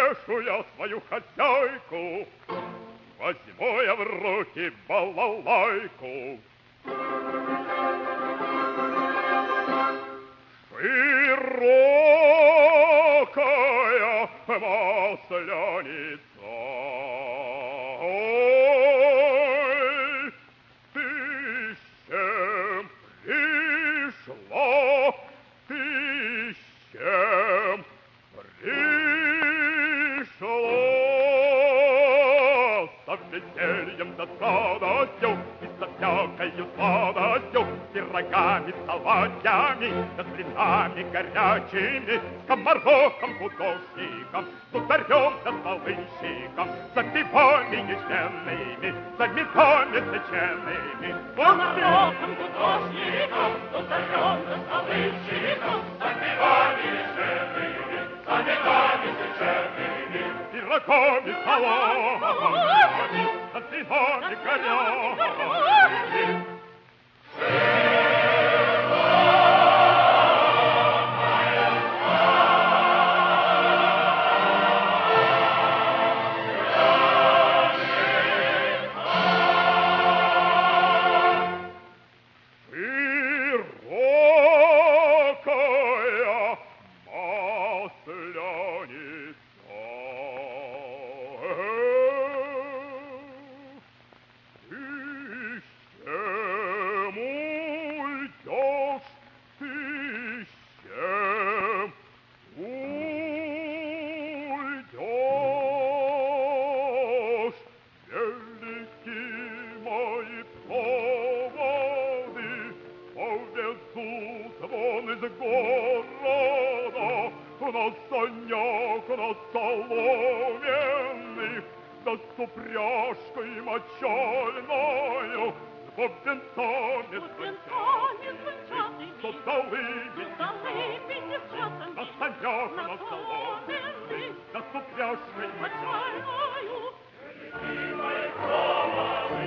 потешу я свою хозяйку, возьму я в руки балалайку. Широкая масляница, ой, ты с чем пришла, ты с чем пришла, со весельем, да с радостью и со всякою сладостью, пирогами, салатями, да с блинами горячими, с скоморохом, художником, с ударем, да полынщиком, за пивами ежменными, за медами соченными, с скоморохом, художником, с ударем, да полынщиком, за пивами ежменными, за медами соченными, пирогами, салатами, да с блинами горячими. Мой